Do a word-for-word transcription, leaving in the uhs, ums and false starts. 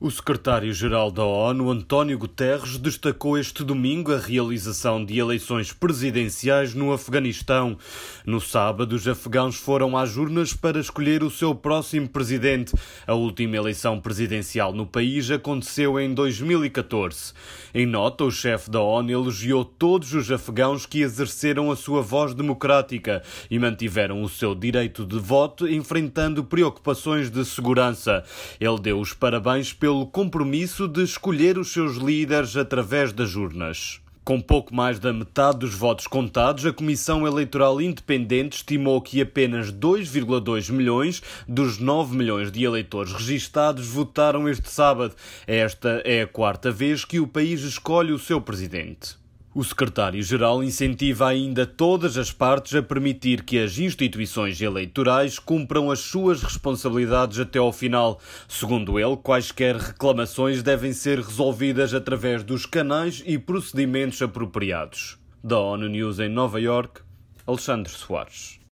O secretário-geral da ONU, António Guterres, destacou este domingo a realização de eleições presidenciais no Afeganistão. No sábado, os afegãos foram às urnas para escolher o seu próximo presidente. A última eleição presidencial no país aconteceu em dois mil e catorze. Em nota, o chefe da ONU elogiou todos os afegãos que exerceram a sua voz democrática e mantiveram o seu direito de voto, enfrentando preocupações de segurança. Ele deu os parabéns pelo pelo compromisso de escolher os seus líderes através das urnas. Com pouco mais da metade dos votos contados, a Comissão Eleitoral Independente estimou que apenas dois vírgula dois milhões dos nove milhões de eleitores registados votaram este sábado. Esta é a quarta vez que o país escolhe o seu presidente. O secretário-geral incentiva ainda todas as partes a permitir que as instituições eleitorais cumpram as suas responsabilidades até ao final. Segundo ele, quaisquer reclamações devem ser resolvidas através dos canais e procedimentos apropriados. Da ONU News em Nova Iorque, Alexandre Soares.